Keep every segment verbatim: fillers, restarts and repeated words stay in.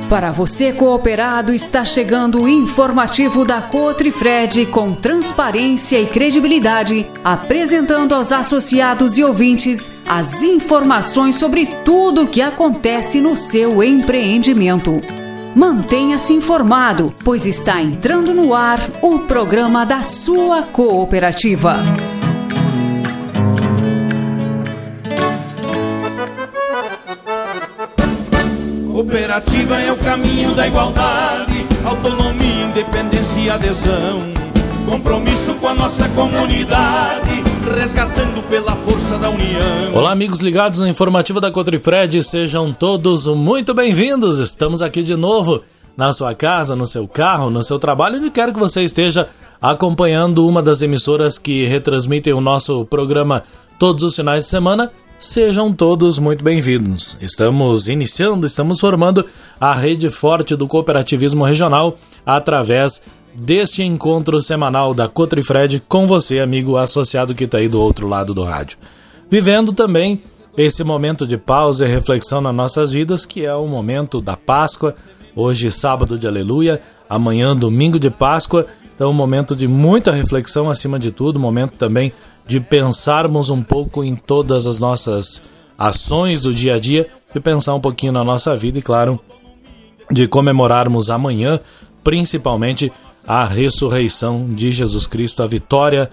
Para você cooperado, está chegando o informativo da Cotrifred com transparência e credibilidade, apresentando aos associados e ouvintes as informações sobre tudo o que acontece no seu empreendimento. Mantenha-se informado, pois está entrando no ar o programa da sua cooperativa. Cooperativa é o caminho da igualdade, autonomia, independência e adesão. Compromisso com a nossa comunidade, resgatando pela força da união. Olá, amigos ligados no informativo da Cotrifred, sejam todos muito bem-vindos. Estamos aqui de novo na sua casa, no seu carro, no seu trabalho, onde quer que você esteja acompanhando uma das emissoras que retransmitem o nosso programa todos os finais de semana. Sejam todos muito bem-vindos. Estamos iniciando, estamos formando a rede forte do cooperativismo regional através deste encontro semanal da Cotrifred com você, amigo associado que está aí do outro lado do rádio. Vivendo também esse momento de pausa e reflexão nas nossas vidas, que é o momento da Páscoa. Hoje, sábado de Aleluia, amanhã, domingo de Páscoa. Então, um momento de muita reflexão acima de tudo, momento também de pensarmos um pouco em todas as nossas ações do dia a dia, de pensar um pouquinho na nossa vida e, claro, de comemorarmos amanhã, principalmente, a ressurreição de Jesus Cristo, a vitória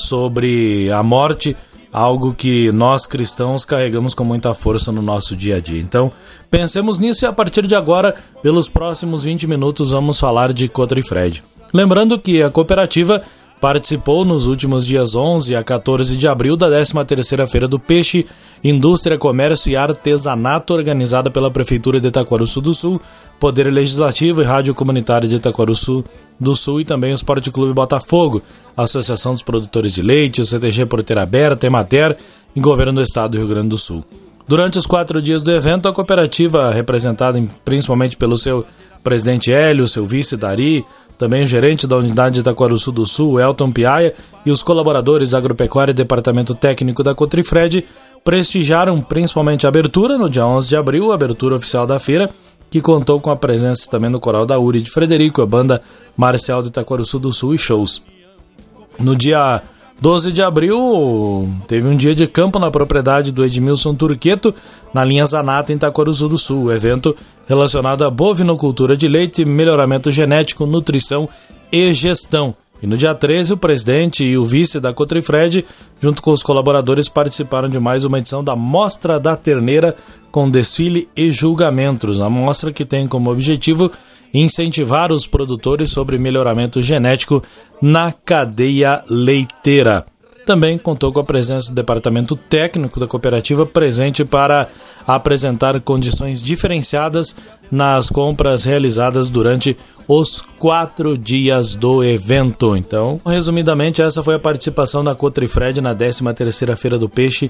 sobre a morte, algo que nós cristãos carregamos com muita força no nosso dia a dia. Então, pensemos nisso e a partir de agora, pelos próximos vinte minutos, vamos falar de Cotrifred. Lembrando que a cooperativa participou nos últimos dias onze a quatorze de abril da décima terceira Feira do Peixe, Indústria, Comércio e Artesanato, organizada pela Prefeitura de Itaquaruçu do Sul, Poder Legislativo e Rádio Comunitária de Itaquaruçu do Sul e também o Esporte Clube Botafogo, Associação dos Produtores de Leite, o C T G Porteira Aberta, Emater e Governo do Estado do Rio Grande do Sul. Durante os quatro dias do evento, a cooperativa, representada principalmente pelo seu presidente Hélio, seu vice Dari, também o gerente da unidade de Itaquaruçu do Sul, Elton Piaia, e os colaboradores da Agropecuária e Departamento Técnico da Cotrifred prestigiaram principalmente a abertura no dia onze de abril, a abertura oficial da feira, que contou com a presença também do Coral da Uri de Frederico, a Banda Marcial de Itaquaruçu do Sul e shows. No dia doze de abril, teve um dia de campo na propriedade do Edmilson Turqueto, na linha Zanata, em Itaquaruçu do Sul, evento relacionado à bovinocultura de leite, melhoramento genético, nutrição e gestão. E no dia treze, o presidente e o vice da Cotrifred, junto com os colaboradores, participaram de mais uma edição da Mostra da Terneira, com desfile e julgamentos. A mostra que tem como objetivo incentivar os produtores sobre melhoramento genético na cadeia leiteira. Também contou com a presença do Departamento Técnico da Cooperativa, presente para apresentar condições diferenciadas nas compras realizadas durante os quatro dias do evento. Então, resumidamente, essa foi a participação da Cotrifred na décima terceira Feira do Peixe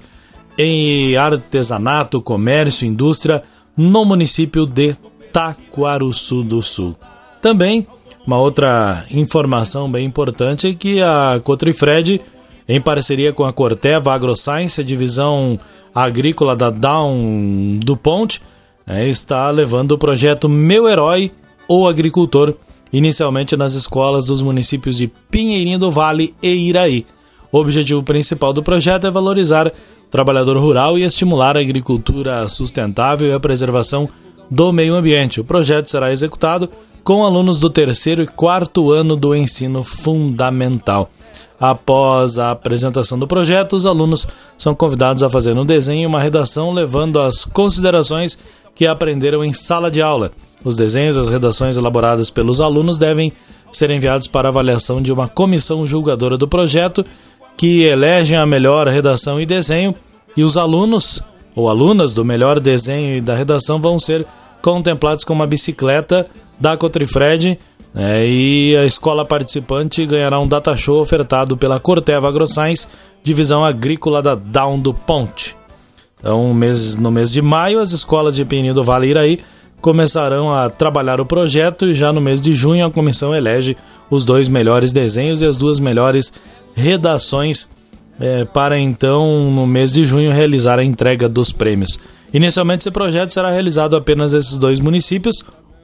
em Artesanato, Comércio e Indústria no município de Itaquaruçu do Sul. Também, uma outra informação bem importante é que a Cotrifred, em parceria com a Corteva AgroScience, a divisão agrícola da Down do Ponte, é, está levando o projeto Meu Herói, ou Agricultor, inicialmente nas escolas dos municípios de Pinheirinho do Vale e Iraí. O objetivo principal do projeto é valorizar o trabalhador rural e estimular a agricultura sustentável e a preservação do meio ambiente. O projeto será executado com alunos do terceiro e quarto ano do ensino fundamental. Após a apresentação do projeto, os alunos são convidados a fazer no desenho uma redação levando as considerações que aprenderam em sala de aula. Os desenhos e as redações elaboradas pelos alunos devem ser enviados para avaliação de uma comissão julgadora do projeto, que elegem a melhor redação e desenho, e os alunos ou alunas do melhor desenho e da redação vão ser contemplados com uma bicicleta da Cotrifred, né, e a escola participante ganhará um data show ofertado pela Corteva AgroScience, divisão agrícola da Down do Ponte. Então, mês, no mês de maio, as escolas de Pinheirinho do Vale e Iraí começarão a trabalhar o projeto e já no mês de junho a comissão elege os dois melhores desenhos e as duas melhores redações é, para então, no mês de junho, realizar a entrega dos prêmios. Inicialmente, esse projeto será realizado apenas nesses dois municípios,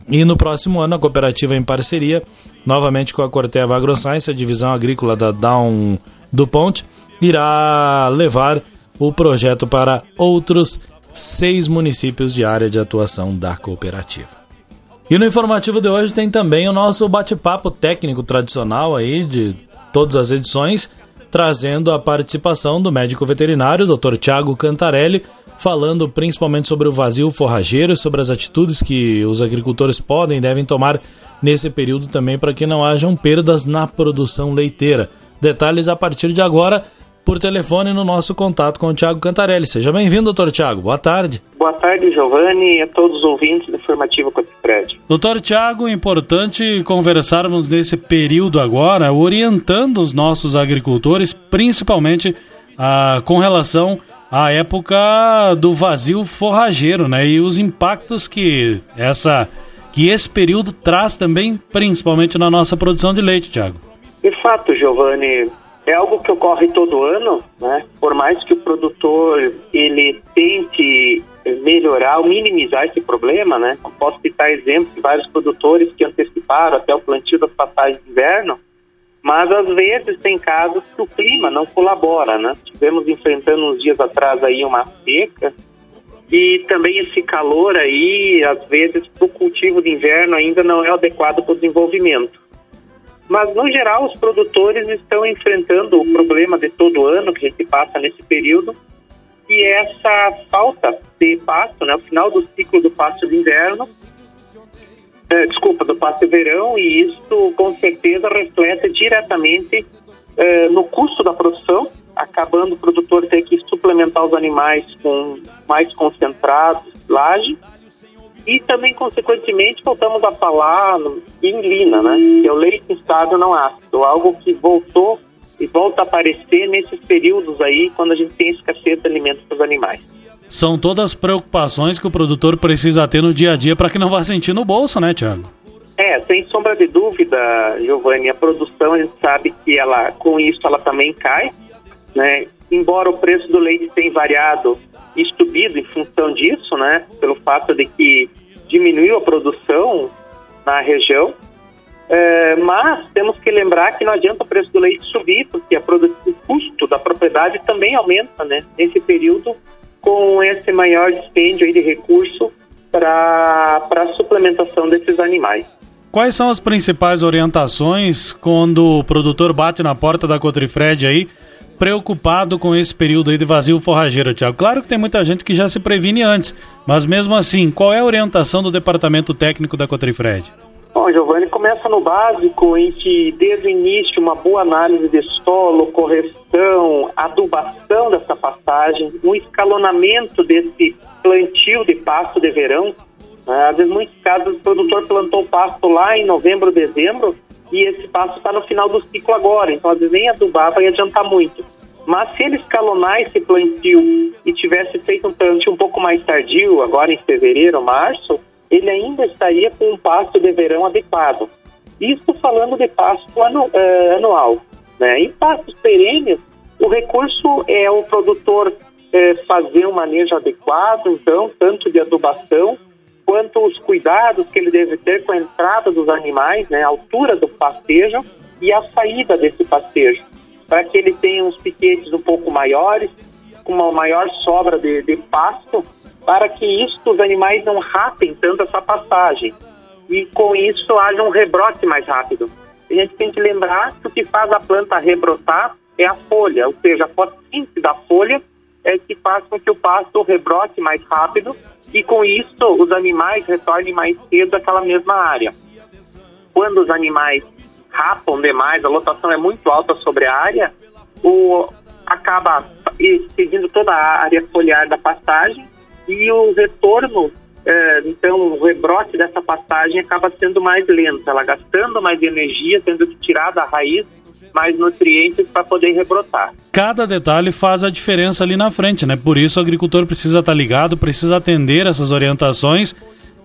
E no próximo ano, a cooperativa, em parceria, novamente com a Corteva AgroScience, a divisão agrícola da Dow DuPont, irá levar o projeto para outros seis municípios de área de atuação da cooperativa. E no informativo de hoje tem também o nosso bate-papo técnico tradicional aí de todas as edições, trazendo a participação do médico veterinário, doutor Thiago Cantarelli, falando principalmente sobre o vazio forrageiro e sobre as atitudes que os agricultores podem e devem tomar nesse período também para que não hajam perdas na produção leiteira. Detalhes a partir de agora por telefone no nosso contato com o Thiago Cantarelli. Seja bem-vindo, doutor Thiago. Boa tarde. Boa tarde, Giovanni, e a todos os ouvintes do Informativo Cotrifred. Doutor Thiago, importante conversarmos nesse período agora, orientando os nossos agricultores, principalmente ah, com relação à época do vazio forrageiro, né? E os impactos que, essa, que esse período traz também, principalmente na nossa produção de leite, Thiago. De fato, Giovanni, é algo que ocorre todo ano, né? Por mais que o produtor ele tente melhorar ou minimizar esse problema, né? Eu posso citar exemplos de vários produtores que anteciparam até o plantio das passagens de inverno, mas às vezes tem casos que o clima não colabora, né? Tivemos enfrentando uns dias atrás aí uma seca e também esse calor aí, às vezes, para o cultivo de inverno ainda não é adequado para o desenvolvimento. Mas, no geral, os produtores estão enfrentando o problema de todo ano que a gente passa nesse período, e essa falta de pasto, né, o final do ciclo do pasto de inverno, eh, desculpa, do pasto de verão, e isso, com certeza, reflete diretamente eh, no custo da produção, acabando o produtor ter que suplementar os animais com mais concentrados, laje, e também, consequentemente, voltamos a falar em lina, né? Que é o leite instável não ácido, algo que voltou e volta a aparecer nesses períodos aí, quando a gente tem escassez de alimentos para os animais. São todas preocupações que o produtor precisa ter no dia a dia para que não vá sentir no bolso, né, Thiago? É, sem sombra de dúvida, Giovanni, a produção, a gente sabe que ela, com isso ela também cai, né? Embora o preço do leite tenha variado e subido em função disso, né, pelo fato de que diminuiu a produção na região, é, mas temos que lembrar que não adianta o preço do leite subir, porque a produ- o custo da propriedade também aumenta, né, nesse período, com esse maior dispêndio aí de recurso para a suplementação desses animais. Quais são as principais orientações quando o produtor bate na porta da Cotrifred aí, preocupado com esse período aí de vazio forrageiro, Thiago? Claro que tem muita gente que já se previne antes, mas mesmo assim, qual é a orientação do departamento técnico da Cotrifred? Bom, Giovanni, começa no básico, em que desde o início uma boa análise de solo, correção, adubação dessa pastagem, um escalonamento desse plantio de pasto de verão. Às vezes, em muitos casos, o produtor plantou o pasto lá em novembro, dezembro, e esse pasto está no final do ciclo agora, então às vezes nem adubar vai adiantar muito. Mas se ele escalonar esse plantio e tivesse feito um plantio um pouco mais tardio, agora em fevereiro, março, ele ainda estaria com um pasto de verão adequado. Isso falando de pasto anu, uh, anual. Né? Em pastos perenes, o recurso é o produtor uh, fazer um manejo adequado, então, tanto de adubação, quanto os cuidados que ele deve ter com a entrada dos animais, né, a altura do pastejo e a saída desse pastejo, para que ele tenha uns piquetes um pouco maiores, com uma maior sobra de, de pasto, para que isso os animais não rapem tanto essa pastagem e com isso haja um rebrote mais rápido. A gente tem que lembrar que o que faz a planta rebrotar é a folha, ou seja, a fotossíntese da folha é que faz com que o pasto rebrote mais rápido e com isso os animais retornem mais cedo àquela mesma área. Quando os animais rapam demais, a lotação é muito alta sobre a área, o, acaba seguindo toda a área foliar da pastagem e o retorno, é, então o rebrote dessa pastagem acaba sendo mais lento, ela gastando mais energia, tendo que tirar da raiz mais nutrientes para poder rebrotar. Cada detalhe faz a diferença ali na frente, né? Por isso o agricultor precisa estar ligado, precisa atender essas orientações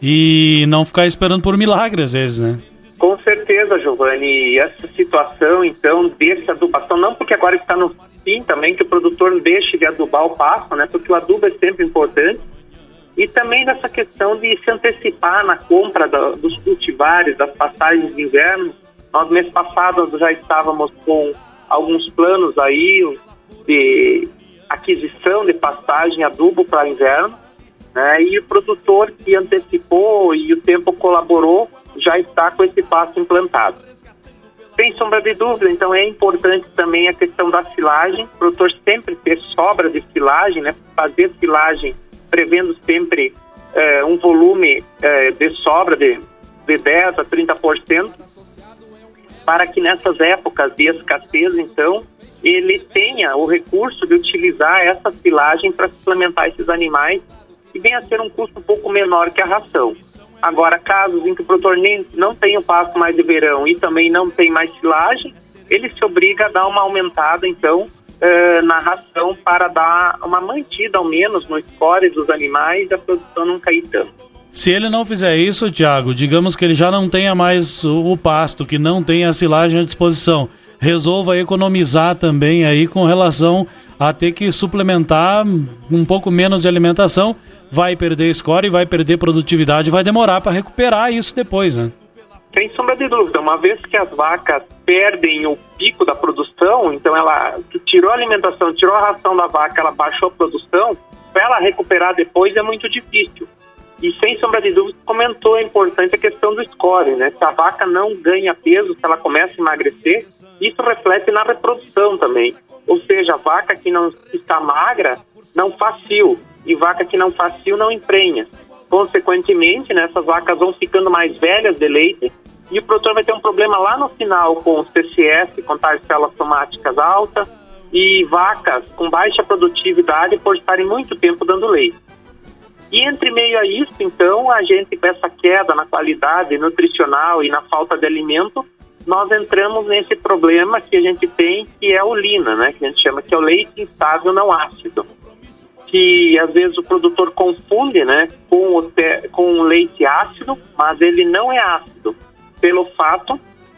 e não ficar esperando por milagre às vezes, né? Com certeza, Giovanni. Essa situação, então, desse adubação, não porque agora está no fim também, que o produtor não deixe de adubar o pasto, né? Porque o adubo é sempre importante. e também dessa questão de se antecipar na compra da, dos cultivares, das pastagens de inverno. Nós, mês passado, já estávamos com alguns planos aí de aquisição de pastagem adubo para inverno, né? E o produtor que antecipou e o tempo colaborou já está com esse pasto implantado. Sem sombra de dúvida, então é importante também a questão da silagem, o produtor sempre ter sobra de silagem, né? Fazer silagem prevendo sempre eh, um volume eh, de sobra de, de dez a trinta por cento, para que nessas épocas de escassez, então, ele tenha o recurso de utilizar essa silagem para suplementar esses animais e venha a ser um custo um pouco menor que a ração. Agora, casos em que o produtor nem, não tem o pasto mais de verão e também não tem mais silagem, ele se obriga a dar uma aumentada, então, uh, na ração para dar uma mantida, ao menos, no score dos animais e a produção não cair tanto. Se ele não fizer isso, Tiago, digamos que ele já não tenha mais o, o pasto, que não tenha a silagem à disposição, resolva economizar também aí com relação a ter que suplementar um pouco menos de alimentação, vai perder score, vai perder produtividade, vai demorar para recuperar isso depois, né? Sem sombra de dúvida, uma vez que as vacas perdem o pico da produção, então ela tirou a alimentação, tirou a ração da vaca, ela baixou a produção, para ela recuperar depois é muito difícil. E sem sombra de dúvida, comentou a importante a questão do score, né? Se a vaca não ganha peso, se ela começa a emagrecer, isso reflete na reprodução também. Ou seja, a vaca que não está magra não faz cio, e vaca que não faz cio não emprenha. Consequentemente, né, essas vacas vão ficando mais velhas de leite e o produtor vai ter um problema lá no final com o C C S, com taxa de células somáticas alta, e vacas com baixa produtividade por estarem muito tempo dando leite. E entre meio a isso, então, a gente, com essa queda na qualidade nutricional e na falta de alimento, nós entramos nesse problema que a gente tem, que é o lina, né, que a gente chama que é o leite instável não ácido, que às vezes o produtor confunde, né, com o, te, com o leite ácido, mas ele não é ácido, pelo fato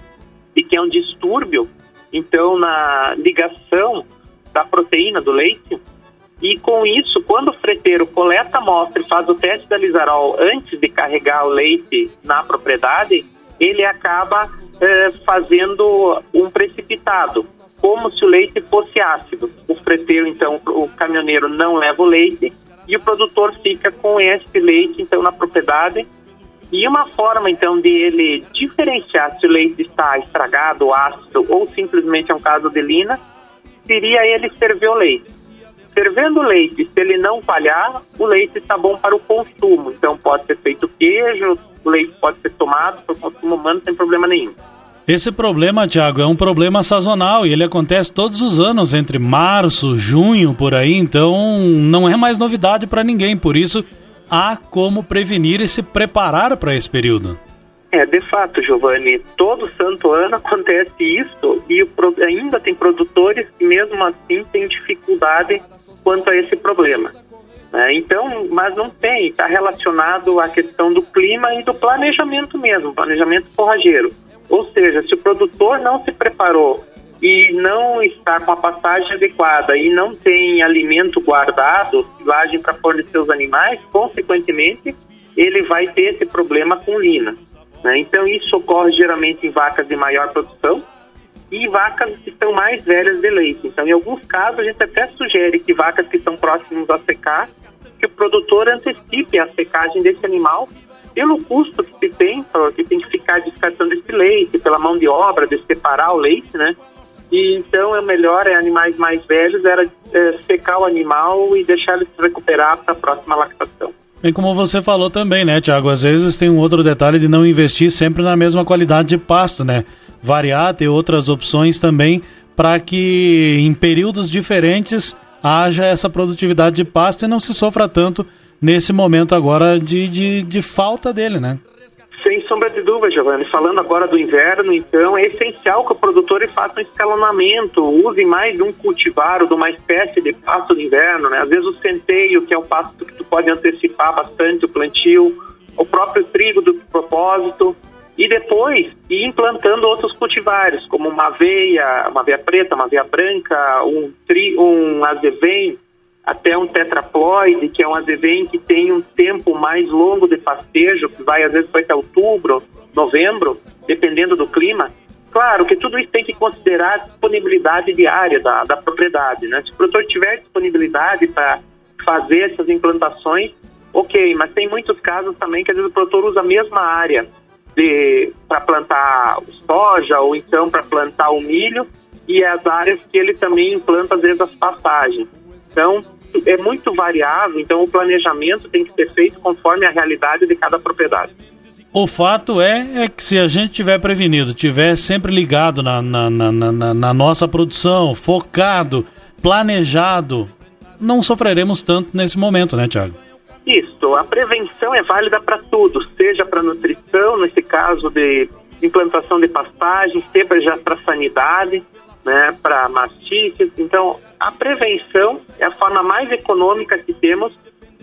de que é um distúrbio, então, na ligação da proteína do leite. E com isso, quando o freteiro coleta a amostra e faz o teste da Lisarol antes de carregar o leite na propriedade, ele acaba eh, fazendo um precipitado, como se o leite fosse ácido. O freteiro, então, o caminhoneiro não leva o leite e o produtor fica com esse leite, então, na propriedade. E uma forma, então, de ele diferenciar se o leite está estragado, ácido ou simplesmente é um caso de lina, seria ele ferver o leite. Fervendo o leite, se ele não falhar, o leite está bom para o consumo. Então pode ser feito queijo, o leite pode ser tomado para o consumo humano sem problema nenhum. Esse problema, Tiago, é um problema sazonal e ele acontece todos os anos, entre março, junho, por aí. Então não é mais novidade para ninguém, por isso há como prevenir e se preparar para esse período. É, de fato, Giovanni, todo santo ano acontece isso e o, ainda tem produtores que mesmo assim têm dificuldade quanto a esse problema. É, então, mas não tem, está relacionado à questão do clima e do planejamento mesmo, planejamento forrageiro. Ou seja, se o produtor não se preparou e não está com a pastagem adequada e não tem alimento guardado, silagem para fornecer os animais, consequentemente, ele vai ter esse problema com lina. Então isso ocorre geralmente em vacas de maior produção e vacas que estão mais velhas de leite. Então, em alguns casos, a gente até sugere que vacas que estão próximas a secar, que o produtor antecipe a secagem desse animal pelo custo que se tem, porque tem que ficar descartando esse leite, pela mão de obra, de separar o leite, né? E então, é melhor, é animais mais velhos, era é, secar o animal e deixar ele se recuperar para a próxima lactação. Bem, como você falou também, né, Tiago? Às vezes tem um outro detalhe de não investir sempre na mesma qualidade de pasto, né? Variar, ter outras opções também para que em períodos diferentes haja essa produtividade de pasto e não se sofra tanto nesse momento agora de, de, de falta dele, né? Sem sombra de dúvida, Giovanni. Falando agora do inverno, então, é essencial que o produtor faça um escalonamento, use mais de um cultivar ou de uma espécie de pasto de inverno, né? Às vezes o centeio, que é um pasto que tu pode antecipar bastante o plantio, o próprio trigo do propósito, e depois ir implantando outros cultivares, como uma aveia, uma aveia preta, uma aveia branca, um, tri, um azevém, até um tetraploide, que é um azevém que tem um tempo mais longo de pastejo, que vai às vezes vai até outubro, novembro, dependendo do clima. Claro que tudo isso tem que considerar a disponibilidade diária da, da propriedade, né? Se o produtor tiver disponibilidade para fazer essas implantações, ok, mas tem muitos casos também que às vezes o produtor usa a mesma área para plantar soja ou então para plantar o milho, e as áreas que ele também implanta às vezes as pastagens. Então, é muito variável, então o planejamento tem que ser feito conforme a realidade de cada propriedade. O fato é, é que se a gente tiver prevenido, tiver sempre ligado na, na, na, na, na nossa produção, focado, planejado, não sofreremos tanto nesse momento, né, Thiago? Isso, a prevenção é válida para tudo, seja para nutrição, nesse caso de implantação de pastagem, seja já para sanidade, né, para mastícios. Então, a prevenção é a forma mais econômica que temos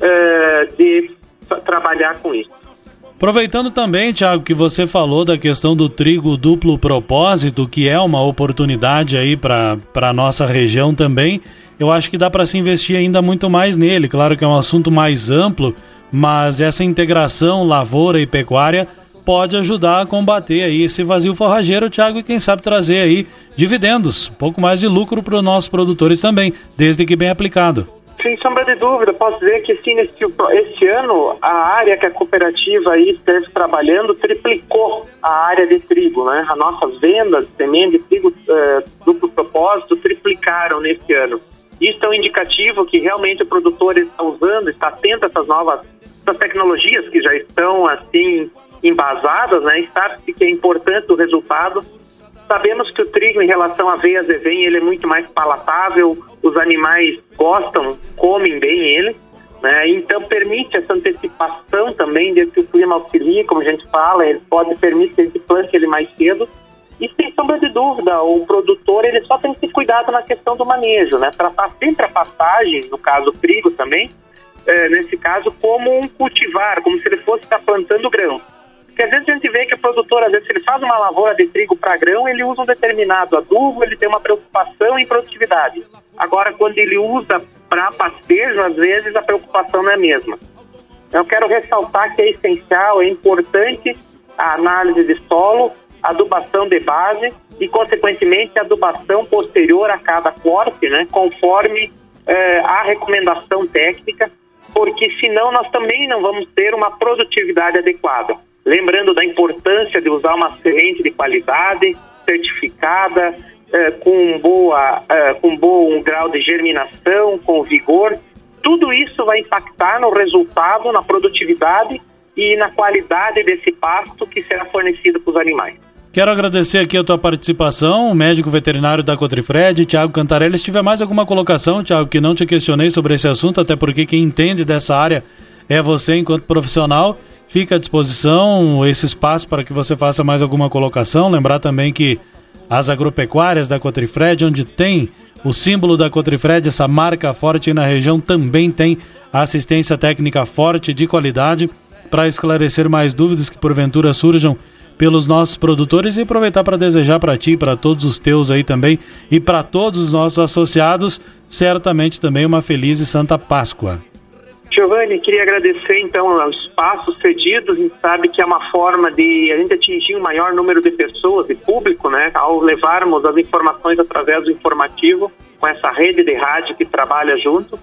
uh, de trabalhar com isso. Aproveitando também, Thiago, que você falou da questão do trigo duplo propósito, que é uma oportunidade aí para a nossa região também, eu acho que dá para se investir ainda muito mais nele. Claro que é um assunto mais amplo, mas essa integração lavoura e pecuária pode ajudar a combater aí esse vazio forrageiro, Thiago, e quem sabe trazer aí dividendos, um pouco mais de lucro para os nossos produtores também, desde que bem aplicado. Sem sombra de dúvida, posso dizer que sim, nesse, esse ano a área que a cooperativa aí esteve trabalhando triplicou a área de trigo, né? As nossas vendas de semente de trigo uh, duplo propósito triplicaram nesse ano. Isso é um indicativo que realmente o produtor está usando, está atento a essas novas essas tecnologias que já estão assim embasadas, né? E sabe que é importante o resultado. Sabemos que o trigo, em relação à aveia azevém, ele é muito mais palatável, os animais gostam, comem bem ele, né? Então permite essa antecipação também de que o clima auxilia, como a gente fala, ele pode permitir que a gente plante ele mais cedo. E sem sombra de dúvida, o produtor ele só tem que ter cuidado na questão do manejo, né? Tratar sempre a pastagem, no caso o trigo também, é, nesse caso como um cultivar, como se ele fosse estar plantando grão. Porque às vezes a gente vê que o produtor, às vezes, se ele faz uma lavoura de trigo para grão, ele usa um determinado adubo, ele tem uma preocupação em produtividade. Agora, quando ele usa para pastejo, às vezes a preocupação não é a mesma. Eu quero ressaltar que é essencial, é importante a análise de solo, a adubação de base e, consequentemente, a adubação posterior a cada corte, né, conforme eh, a recomendação técnica, porque senão nós também não vamos ter uma produtividade adequada. Lembrando da importância de usar uma semente de qualidade, certificada, eh, com, boa, eh, com bom grau de germinação, com vigor. Tudo isso vai impactar no resultado, na produtividade e na qualidade desse pasto que será fornecido para os animais. Quero agradecer aqui a tua participação, o médico veterinário da Cotrifred, Thiago Cantarelli. Se tiver mais alguma colocação, Thiago, que não te questionei sobre esse assunto, até porque quem entende dessa área é você enquanto profissional, fica à disposição esse espaço para que você faça mais alguma colocação. Lembrar também que as agropecuárias da Cotrifred, onde tem o símbolo da Cotrifred, essa marca forte na região, também tem assistência técnica forte de qualidade para esclarecer mais dúvidas que porventura surjam pelos nossos produtores, e aproveitar para desejar para ti, para todos os teus aí também e para todos os nossos associados, certamente também uma feliz e santa Páscoa. Giovanni, queria agradecer então aos espaços cedidos. A gente sabe que é uma forma de a gente atingir um maior número de pessoas, de público, né, ao levarmos as informações através do informativo, com essa rede de rádio que trabalha junto.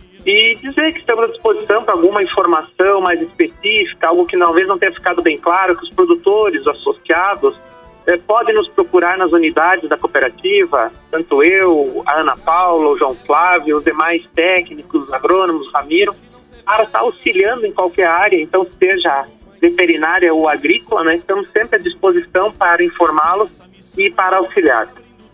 E dizer que estamos à disposição para alguma informação mais específica, algo que talvez não tenha ficado bem claro, que os produtores, os associados, eh, podem nos procurar nas unidades da cooperativa, tanto eu, a Ana Paula, o João Flávio, os demais técnicos, agrônomos, o Ramiro, para estar auxiliando em qualquer área, então seja veterinária ou agrícola, né? Estamos sempre à disposição para informá-los e para auxiliar.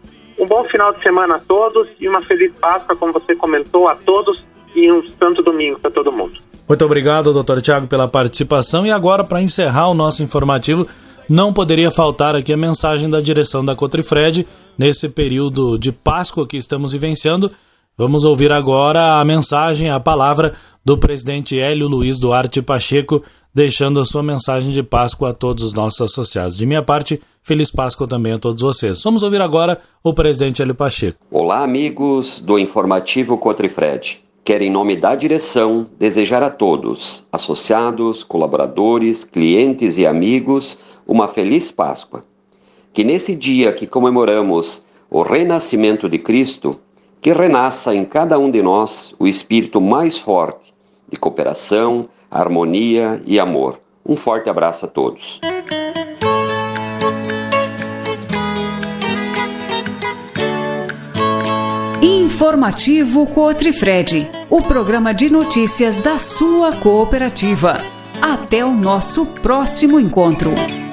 Um bom final de semana a todos e uma feliz Páscoa, como você comentou, a todos, e um santo domingo para todo mundo. Muito obrigado, doutor Thiago, pela participação. E agora, para encerrar o nosso informativo, não poderia faltar aqui a mensagem da direção da Cotrifred nesse período de Páscoa que estamos vivenciando. Vamos ouvir agora a mensagem, a palavra do presidente Hélio Luiz Duarte Pacheco, deixando a sua mensagem de Páscoa a todos os nossos associados. De minha parte, feliz Páscoa também a todos vocês. Vamos ouvir agora o presidente Hélio Pacheco. Olá, amigos do Informativo Cotrifred. Quero, em nome da direção, desejar a todos, associados, colaboradores, clientes e amigos, uma feliz Páscoa. Que nesse dia que comemoramos o renascimento de Cristo, que renasça em cada um de nós o espírito mais forte de cooperação, harmonia e amor. Um forte abraço a todos. Informativo Cotrifred, o programa de notícias da sua cooperativa. Até o nosso próximo encontro.